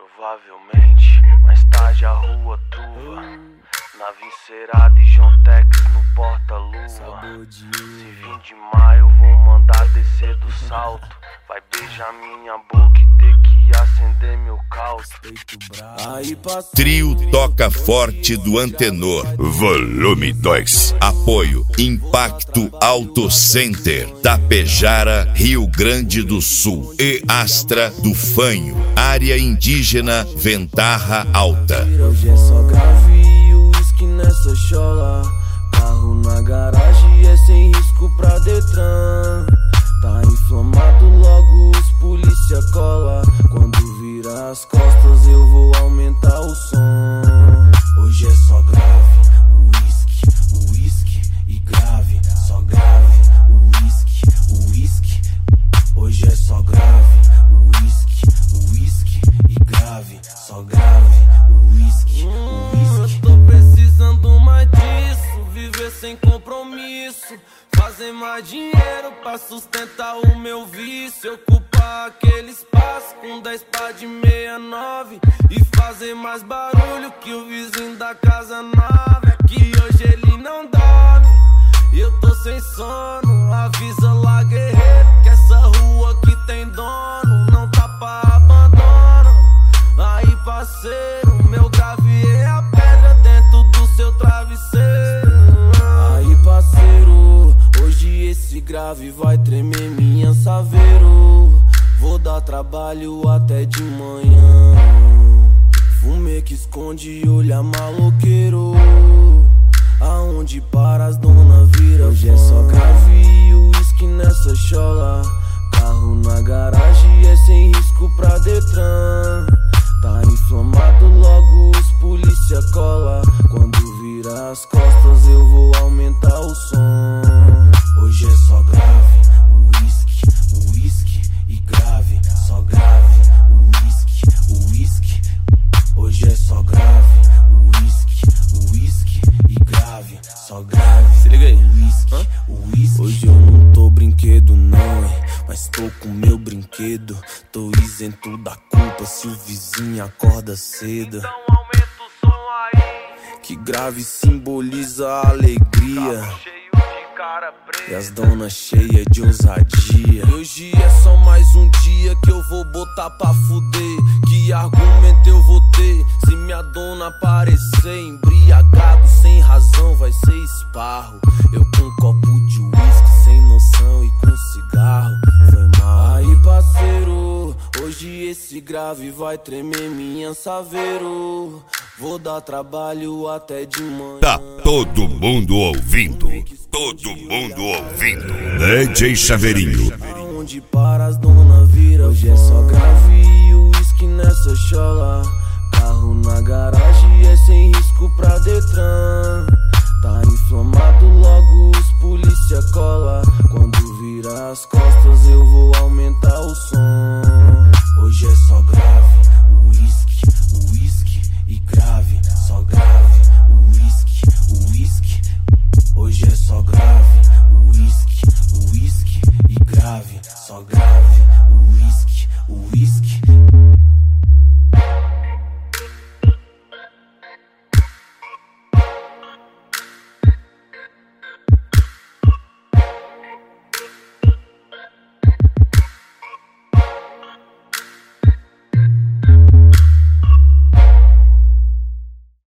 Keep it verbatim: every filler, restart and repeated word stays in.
Provavelmente, mais tarde a rua truva, nave encerada e John Tex no porta-luva. Se vim de maio vou mandar descer do salto, vai beijar minha boca e ter que acender meu caldo. Trio Toca Forte do Antenor, volume dois. Apoio Impacto Auto Center, Tapejara, Rio Grande do Sul e Astra do Fanho, área indígena Ventarra Alta. Hoje é só grave e uísque nessa chola. Carro na garagem é sem risco pra Detran. Tá inflamado, logo os polícia cola. Quando virar as costas eu vou aumentar o som. Hoje é só grave, uísque, uísque e grave. Só grave, uísque, uísque. Hoje é só grave, uísque, uísque e grave. Só grave, uísque, uísque. Eu tô precisando mais disso, viver sem compromisso. Fazer mais dinheiro pra sustentar o meu vício. Ocupar aquele espaço com dez pá de meia nove e fazer mais barulho que o vizinho da casa nova. É que hoje ele não dorme e eu tô sem sono. Avisa lá, guerreiro, que essa rua aqui tem dono. Não tá pra abandono. Aí, parceiro, meu grave é a pedra dentro do seu travesseiro. Aí, parceiro, hoje esse grave vai tremer minha saveiro. Vou dar trabalho até de manhã. Fumê que esconde olha maloqueiro. Aonde para as dona vira. Hoje é só grave e uísque nessa chola. Carro na garagem é sem risco pra Detran. Tá inflamado, logo os polícia cola. Quando virar as costas eu vou aumentar o som. Hoje é só grave, uísque, uísque e grave. Só grave, uísque, uísque. Hoje é só grave, uísque, uísque e grave. Só grave, se liga aí, uísque, uísque. Hoje eu não tô brinquedo não, hein, mas tô com meu brinquedo. Tô isento da culpa se o vizinho acorda cedo. Então aumenta o som aí, que grave simboliza a alegria. cheio de cara preta. E as donas cheias de ousadia. E hoje é só mais um dia que eu vou botar pra fuder. Que argumento eu vou ter se minha dona aparecer embriagado sem razão? Vai ser esparro. Eu com um copo de uísque sem noção e com cigarro. Foi mal. Aí, parceiro, hoje esse grave vai tremer minha saveiro. Vou dar trabalho até de manhã. Tá todo mundo ouvindo, todo mundo ouvindo. D J Chaveirinho. Aonde para as dona vira. Hoje é só grave